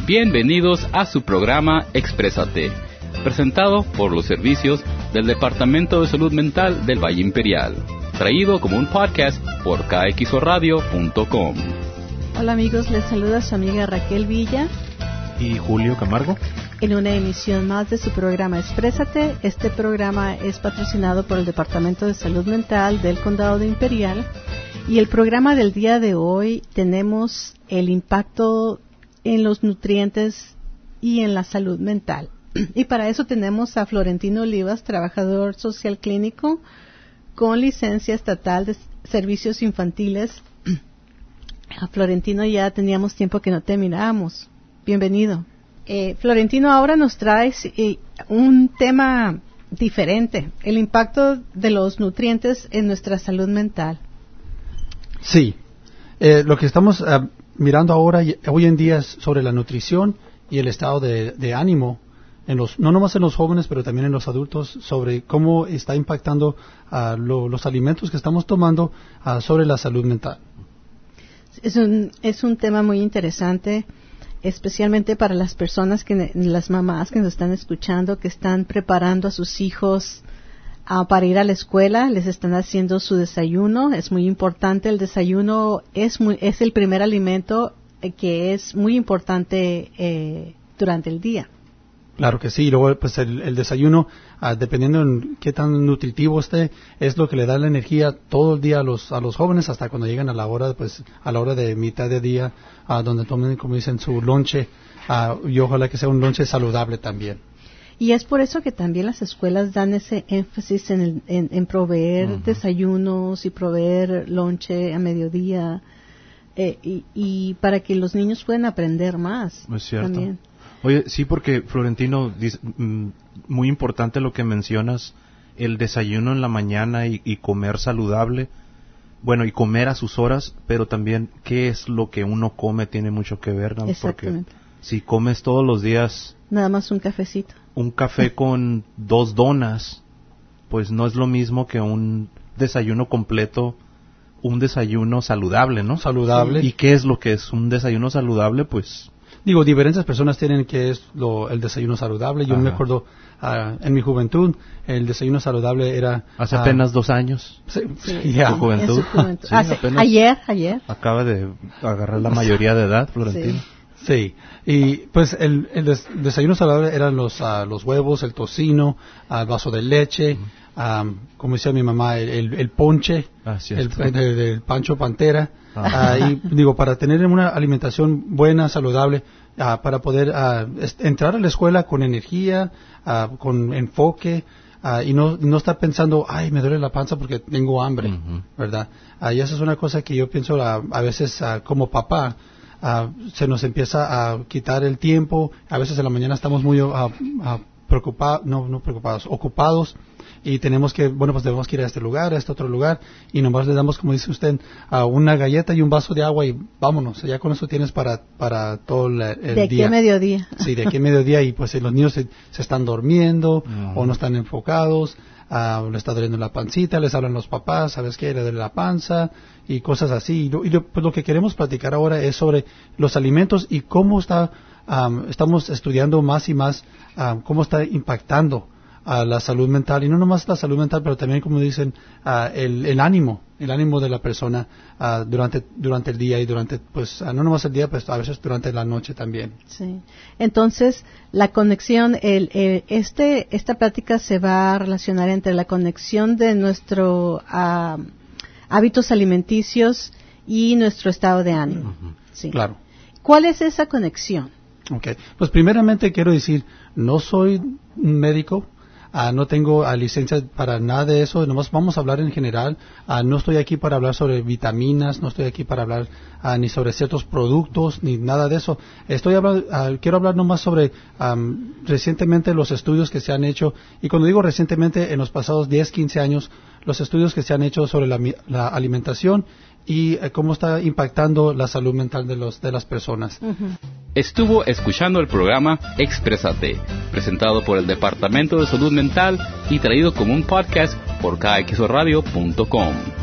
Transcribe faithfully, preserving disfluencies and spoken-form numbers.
Bienvenidos a su programa Exprésate, presentado por los servicios del Departamento de Salud Mental del Valle Imperial, traído como un podcast por K X O radio punto com. Hola amigos, les saluda su amiga Raquel Villa y Julio Camargo en una emisión más de su programa Exprésate. Este programa es patrocinado por el Departamento de Salud Mental del Condado de Imperial, y el programa del día de hoy tenemos el impacto en los nutrientes y en la salud mental. Y para eso tenemos a Florentino Olivas, trabajador social clínico con licencia estatal de servicios infantiles. A Florentino ya teníamos tiempo que no te mirábamos. Bienvenido. Eh, Florentino, ahora nos traes eh, un tema diferente, el impacto de los nutrientes en nuestra salud mental. Sí, eh, lo que estamos uh, mirando ahora, hoy en día, es sobre la nutrición y el estado de, de ánimo, en los, no nomás en los jóvenes, pero también en los adultos, sobre cómo está impactando uh, lo, los alimentos que estamos tomando uh, sobre la salud mental. Es un, es un tema muy interesante, especialmente para las personas, que las mamás que nos están escuchando, que están preparando a sus hijos uh, para ir a la escuela, les están haciendo su desayuno. Es muy importante, el desayuno es, muy, es el primer alimento eh, que es muy importante eh, durante el día. Claro que sí, y luego pues el, el desayuno, uh, dependiendo en qué tan nutritivo esté, es lo que le da la energía todo el día a los a los jóvenes hasta cuando llegan a la hora, pues a la hora de mitad de día, uh, donde tomen, como dicen, su lonche, uh, y ojalá que sea un lonche saludable también. Y es por eso que también las escuelas dan ese énfasis en, el, en, en proveer uh-huh. desayunos y proveer lonche a mediodía, eh, y, y para que los niños puedan aprender más. Es cierto. También. Oye, sí, porque Florentino, dice, muy importante lo que mencionas, el desayuno en la mañana y, y comer saludable, bueno, y comer a sus horas, pero también qué es lo que uno come tiene mucho que ver, ¿no? Exactamente. Porque si comes todos los días nada más un cafecito, un café con dos donas, pues no es lo mismo que un desayuno completo, un desayuno saludable, ¿no? Saludable. ¿Y qué es lo que es un desayuno saludable? Pues Digo, diferentes personas tienen que es lo, el desayuno saludable. Yo Ajá. me acuerdo, uh, en mi juventud, el desayuno saludable era... Hace uh, apenas dos años. Sí, sí, yeah. ¿Tu juventud? En su juventud. Sí, Hace, ayer, ayer. Acaba de agarrar la mayoría de edad, Florentino. Sí, sí. Y pues el, el des, desayuno saludable eran los uh, los huevos, el tocino, uh, el vaso de leche, uh-huh. um, como decía mi mamá, el, el, el ponche, ah, el, el, el, el Pancho Pantera. Uh, y digo, para tener una alimentación buena, saludable, uh, para poder uh, est- entrar a la escuela con energía, uh, con enfoque, uh, y no no estar pensando, ay, me duele la panza porque tengo hambre, uh-huh. ¿verdad? Uh, y eso es una cosa que yo pienso uh, a veces uh, como papá, uh, se nos empieza a quitar el tiempo. A veces en la mañana estamos muy uh, uh, preocupados, no, no preocupados, ocupados, y tenemos que, bueno, pues debemos que ir a este lugar, a este otro lugar, y nomás le damos, como dice usted, a una galleta y un vaso de agua y vámonos, ya con eso tienes para para todo el, el día. De aquí a mediodía. Sí, de aquí a mediodía, y pues los niños se, se están durmiendo, uh-huh. o no están enfocados, uh, le está doliendo la pancita, les hablan los papás, ¿sabes qué? Le duele la panza, y cosas así. Y, lo, y lo, pues lo que queremos platicar ahora es sobre los alimentos y cómo está, um, estamos estudiando más y más um, cómo está impactando a la salud mental, y no nomás la salud mental, pero también, como dicen, uh, el, el ánimo, el ánimo de la persona uh, durante durante el día y durante, pues, uh, no nomás el día, pues a veces durante la noche también. Sí. Entonces, la conexión, el, el, este esta plática se va a relacionar entre la conexión de nuestros uh, hábitos alimenticios y nuestro estado de ánimo. Uh-huh. Sí. Claro. ¿Cuál es esa conexión? Okay. Pues primeramente quiero decir, no soy un médico. Uh, no tengo uh, licencia para nada de eso, nomás vamos a hablar en general. Uh, no estoy aquí para hablar sobre vitaminas, no estoy aquí para hablar uh, ni sobre ciertos productos, ni nada de eso. Estoy hablando, uh, quiero hablar nomás sobre um, recientemente los estudios que se han hecho, y cuando digo recientemente, en los pasados diez, quince años, los estudios que se han hecho sobre la, la alimentación y uh, cómo está impactando la salud mental de los de las personas. Uh-huh. Estuvo escuchando el programa Exprésate, presentado por el Departamento de Salud Mental y traído como un podcast por K X O radio punto com.